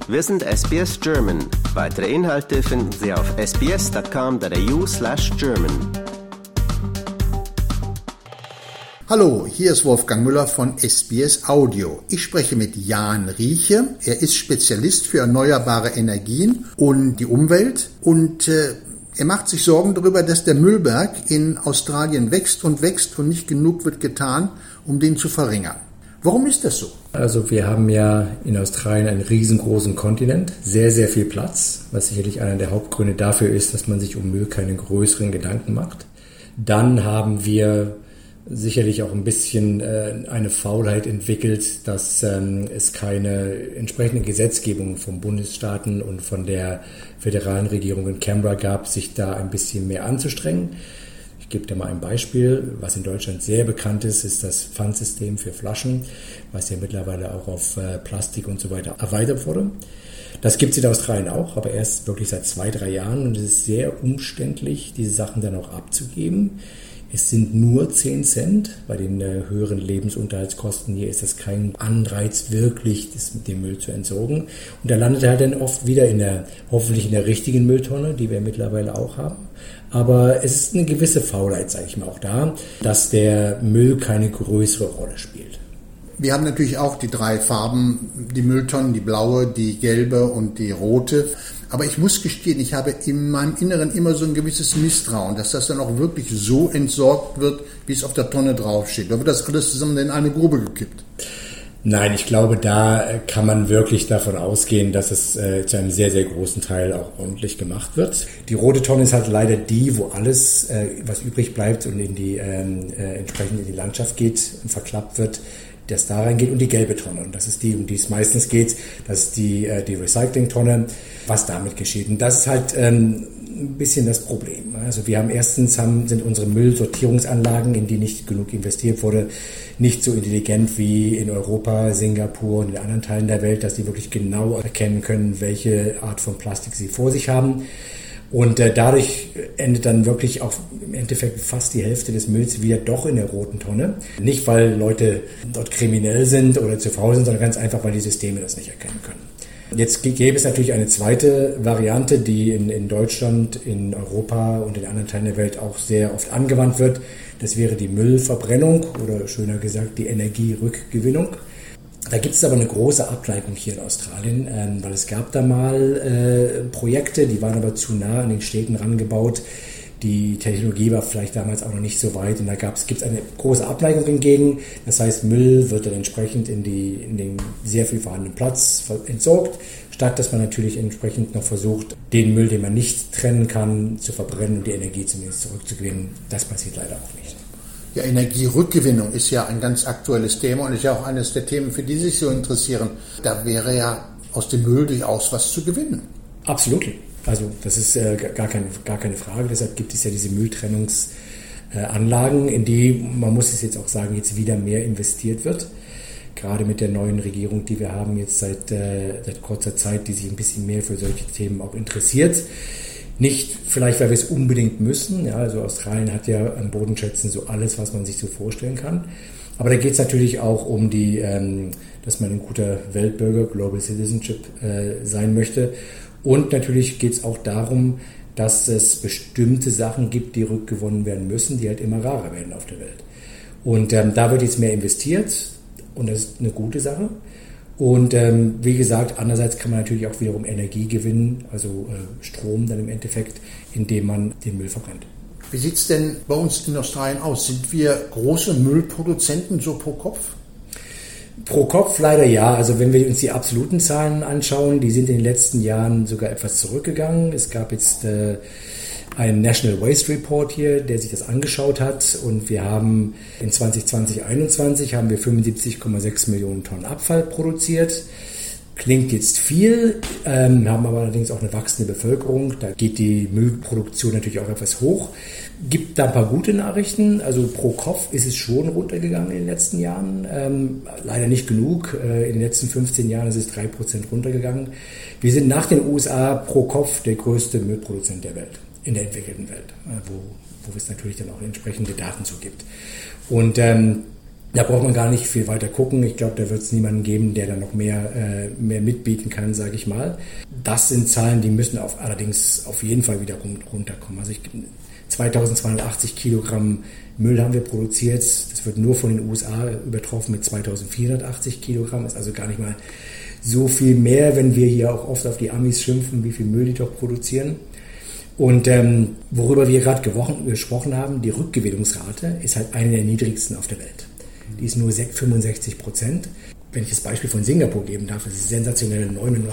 Wir sind SBS German. Weitere Inhalte finden Sie auf sbs.com.au/German. Hallo, hier ist Wolfgang Müller von SBS Audio. Ich spreche mit Jan Rieche. Er ist Spezialist für erneuerbare Energien und die Umwelt und er macht sich Sorgen darüber, dass der Müllberg in Australien wächst und nicht genug wird getan, um den zu verringern. Warum ist das so? Also wir haben ja in Australien einen riesengroßen Kontinent, sehr, sehr viel Platz, was sicherlich einer der Hauptgründe dafür ist, dass man sich um Müll keine größeren Gedanken macht. Dann haben wir sicherlich auch ein bisschen eine Faulheit entwickelt, dass es keine entsprechende Gesetzgebung von Bundesstaaten und von der föderalen Regierung in Canberra gab, sich da ein bisschen mehr anzustrengen. Ich gebe da mal ein Beispiel. Was in Deutschland sehr bekannt ist das Pfandsystem für Flaschen, was ja mittlerweile auch auf Plastik und so weiter erweitert wurde. Das gibt es in Australien auch, aber erst wirklich seit 2-3 Jahren und es ist sehr umständlich, diese Sachen dann auch abzugeben. Es sind nur 10 Cent. Bei den höheren Lebensunterhaltskosten hier ist das kein Anreiz, wirklich den Müll zu entsorgen. Und da landet er halt dann oft wieder hoffentlich in der richtigen Mülltonne, die wir mittlerweile auch haben. Aber es ist eine gewisse Faulheit, sage ich mal, auch da, dass der Müll keine größere Rolle spielt. Wir haben natürlich auch die 3 Farben, die Mülltonnen, die blaue, die gelbe und die rote. Aber ich muss gestehen, ich habe in meinem Inneren immer so ein gewisses Misstrauen, dass das dann auch wirklich so entsorgt wird, wie es auf der Tonne draufsteht. Da wird das alles zusammen in eine Grube gekippt. Nein, ich glaube, da kann man wirklich davon ausgehen, dass es zu einem sehr, sehr großen Teil auch ordentlich gemacht wird. Die rote Tonne ist halt leider die, wo alles, was übrig bleibt und entsprechend in die Landschaft geht und verklappt wird, das da reingeht, und die gelbe Tonne. Und das ist die, um die es meistens geht. Das ist die Recycling-Tonne, was damit geschieht. Und das ist halt ein bisschen das Problem. Also sind unsere Müllsortierungsanlagen, in die nicht genug investiert wurde, nicht so intelligent wie in Europa, Singapur und in anderen Teilen der Welt, dass die wirklich genau erkennen können, welche Art von Plastik sie vor sich haben. Und dadurch endet dann wirklich auch im Endeffekt fast die Hälfte des Mülls wieder doch in der roten Tonne. Nicht, weil Leute dort kriminell sind oder zu faul sind, sondern ganz einfach, weil die Systeme das nicht erkennen können. Jetzt gäbe es natürlich eine zweite Variante, die in Deutschland, in Europa und in anderen Teilen der Welt auch sehr oft angewandt wird. Das wäre die Müllverbrennung oder schöner gesagt die Energierückgewinnung. Da gibt es aber eine große Abneigung hier in Australien, weil es gab da mal Projekte, die waren aber zu nah an den Städten rangebaut. Die Technologie war vielleicht damals auch noch nicht so weit und da gibt es eine große Abneigung hingegen. Das heißt, Müll wird dann entsprechend in den sehr viel vorhandenen Platz entsorgt, statt dass man natürlich entsprechend noch versucht, den Müll, den man nicht trennen kann, zu verbrennen und die Energie zumindest zurückzugewinnen. Das passiert leider auch nicht. Ja, Energierückgewinnung ist ja ein ganz aktuelles Thema und ist ja auch eines der Themen, für die sich so interessieren. Da wäre ja aus dem Müll durchaus was zu gewinnen. Absolut. Also das ist gar keine Frage. Deshalb gibt es ja diese Mülltrennungsanlagen, in die, man muss es jetzt auch sagen, jetzt wieder mehr investiert wird. Gerade mit der neuen Regierung, die wir haben jetzt seit kurzer Zeit, die sich ein bisschen mehr für solche Themen auch interessiert. Nicht vielleicht, weil wir es unbedingt müssen. Ja, also Australien hat ja an Bodenschätzen so alles, was man sich so vorstellen kann. Aber da geht es natürlich auch um dass man ein guter Weltbürger, Global Citizenship sein möchte. Und natürlich geht es auch darum, dass es bestimmte Sachen gibt, die rückgewonnen werden müssen, die halt immer rarer werden auf der Welt. Und da wird jetzt mehr investiert und das ist eine gute Sache. Und wie gesagt, andererseits kann man natürlich auch wiederum Energie gewinnen, also Strom dann im Endeffekt, indem man den Müll verbrennt. Wie sieht es denn bei uns in Australien aus? Sind wir große Müllproduzenten so pro Kopf? Pro Kopf leider ja. Also wenn wir uns die absoluten Zahlen anschauen, die sind in den letzten Jahren sogar etwas zurückgegangen. Es gab jetzt einen National Waste Report hier, der sich das angeschaut hat, und wir haben in 2020/21 haben wir 75,6 Millionen Tonnen Abfall produziert. Klingt jetzt viel, haben aber allerdings auch eine wachsende Bevölkerung. Da geht die Müllproduktion natürlich auch etwas hoch. Gibt da ein paar gute Nachrichten. Also pro Kopf ist es schon runtergegangen in den letzten Jahren. Leider nicht genug. In den letzten 15 Jahren ist es 3% runtergegangen. Wir sind nach den USA pro Kopf der größte Müllproduzent der Welt, in der entwickelten Welt, wo es natürlich dann auch entsprechende Daten zu gibt. Und Da braucht man gar nicht viel weiter gucken. Ich glaube, da wird es niemanden geben, der da noch mehr mitbieten kann, sage ich mal. Das sind Zahlen, die müssen allerdings auf jeden Fall wieder runterkommen. Also 2280 Kilogramm Müll haben wir produziert. Das wird nur von den USA übertroffen mit 2480 Kilogramm. Ist also gar nicht mal so viel mehr, wenn wir hier auch oft auf die Amis schimpfen, wie viel Müll die doch produzieren. Und worüber wir gerade gesprochen haben, die Rückgewinnungsrate ist halt eine der niedrigsten auf der Welt. Die ist nur 65%. Wenn ich das Beispiel von Singapur geben darf, ist es sensationelle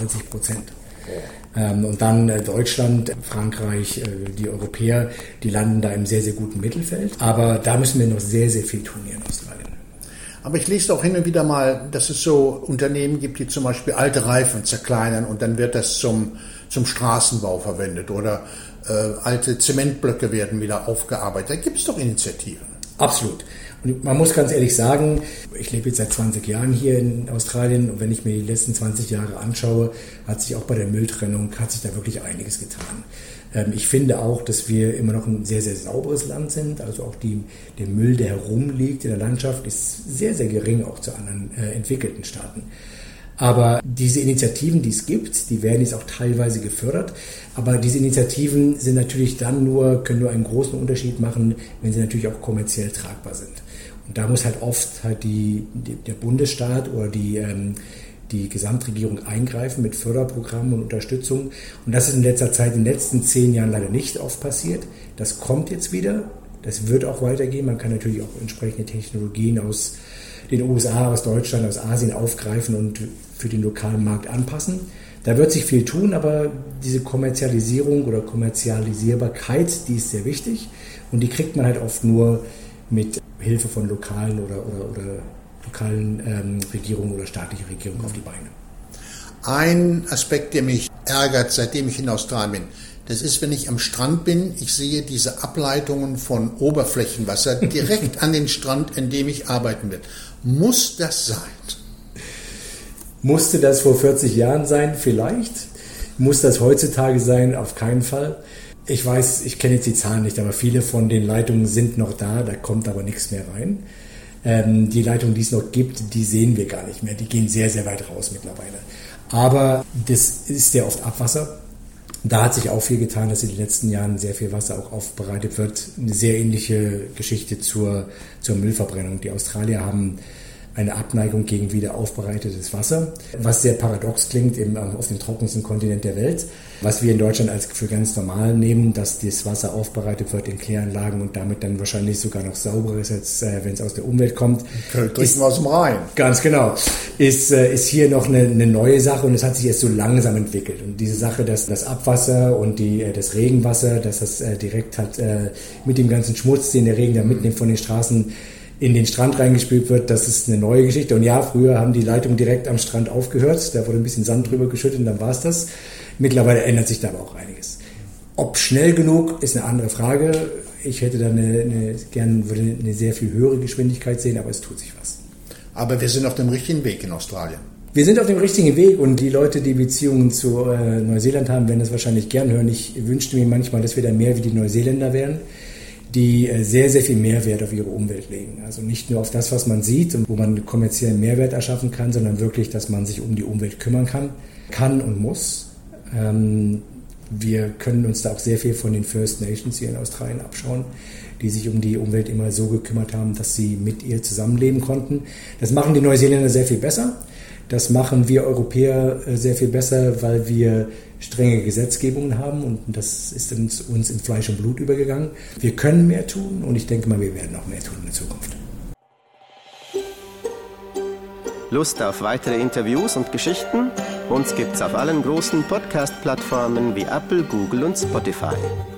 99%. Und dann Deutschland, Frankreich, die Europäer, die landen da im sehr, sehr guten Mittelfeld. Aber da müssen wir noch sehr, sehr viel tun hier in Australien. Aber ich lese auch hin und wieder mal, dass es so Unternehmen gibt, die zum Beispiel alte Reifen zerkleinern und dann wird das zum Straßenbau verwendet oder alte Zementblöcke werden wieder aufgearbeitet. Da gibt es doch Initiativen. Absolut. Und man muss ganz ehrlich sagen, ich lebe jetzt seit 20 Jahren hier in Australien und wenn ich mir die letzten 20 Jahre anschaue, hat sich auch bei der Mülltrennung, da wirklich einiges getan. Ich finde auch, dass wir immer noch ein sehr, sehr sauberes Land sind. Also auch der Müll, der herumliegt in der Landschaft, ist sehr, sehr gering auch zu anderen entwickelten Staaten. Aber diese Initiativen, die es gibt, die werden jetzt auch teilweise gefördert. Aber diese Initiativen sind natürlich können nur einen großen Unterschied machen, wenn sie natürlich auch kommerziell tragbar sind. Und da muss halt oft der Bundesstaat oder die Gesamtregierung eingreifen mit Förderprogrammen und Unterstützung. Und das ist in letzter Zeit, in den letzten 10 Jahren leider nicht oft passiert. Das kommt jetzt wieder. Das wird auch weitergehen. Man kann natürlich auch entsprechende Technologien aus den USA, aus Deutschland, aus Asien aufgreifen und für den lokalen Markt anpassen. Da wird sich viel tun, aber diese Kommerzialisierung oder Kommerzialisierbarkeit, die ist sehr wichtig und die kriegt man halt oft nur mit Hilfe von lokalen oder lokalen Regierungen oder staatlichen Regierungen auf die Beine. Ein Aspekt, der mich ärgert, seitdem ich in Australien bin, das ist, wenn ich am Strand bin, ich sehe diese Ableitungen von Oberflächenwasser direkt an den Strand, in dem ich arbeiten will. Muss das sein? Musste das vor 40 Jahren sein? Vielleicht. Muss das heutzutage sein? Auf keinen Fall. Ich weiß, ich kenne jetzt die Zahlen nicht, aber viele von den Leitungen sind noch da kommt aber nichts mehr rein. Die Leitungen, die es noch gibt, die sehen wir gar nicht mehr. Die gehen sehr, sehr weit raus mittlerweile. Aber das ist sehr oft Abwasser. Da hat sich auch viel getan, dass in den letzten Jahren sehr viel Wasser auch aufbereitet wird. Eine sehr ähnliche Geschichte zur Müllverbrennung. Die Australier haben eine Abneigung gegen wiederaufbereitetes Wasser, was sehr paradox klingt auf dem trockensten Kontinent der Welt, was wir in Deutschland als für ganz normal nehmen, dass das Wasser aufbereitet wird in Kläranlagen und damit dann wahrscheinlich sogar noch sauberer ist, als wenn es aus der Umwelt kommt. Trinken wir aus dem Rhein. Ganz genau. Ist hier noch eine neue Sache und es hat sich jetzt so langsam entwickelt. Und diese Sache, dass das Abwasser und das Regenwasser, dass das direkt mit dem ganzen Schmutz, den der Regen da mitnimmt von den Straßen, in den Strand reingespült wird, das ist eine neue Geschichte. Und ja, früher haben die Leitungen direkt am Strand aufgehört, da wurde ein bisschen Sand drüber geschüttet und dann war es das. Mittlerweile ändert sich da aber auch einiges. Ob schnell genug, ist eine andere Frage. Ich hätte da würde eine sehr viel höhere Geschwindigkeit sehen, aber es tut sich was. Aber wir sind auf dem richtigen Weg in Australien. Wir sind auf dem richtigen Weg und die Leute, die Beziehungen zu Neuseeland haben, werden das wahrscheinlich gern hören. Ich wünschte mir manchmal, dass wir da mehr wie die Neuseeländer wären, die sehr, sehr viel Mehrwert auf ihre Umwelt legen. Also nicht nur auf das, was man sieht und wo man kommerziellen Mehrwert erschaffen kann, sondern wirklich, dass man sich um die Umwelt kümmern kann und muss. Wir können uns da auch sehr viel von den First Nations hier in Australien abschauen, die sich um die Umwelt immer so gekümmert haben, dass sie mit ihr zusammenleben konnten. Das machen die Neuseeländer sehr viel besser. Das machen wir Europäer sehr viel besser, weil wir strenge Gesetzgebungen haben und das ist uns in Fleisch und Blut übergegangen. Wir können mehr tun und ich denke mal, wir werden auch mehr tun in der Zukunft. Lust auf weitere Interviews und Geschichten? Uns gibt's auf allen großen Podcast-Plattformen wie Apple, Google und Spotify.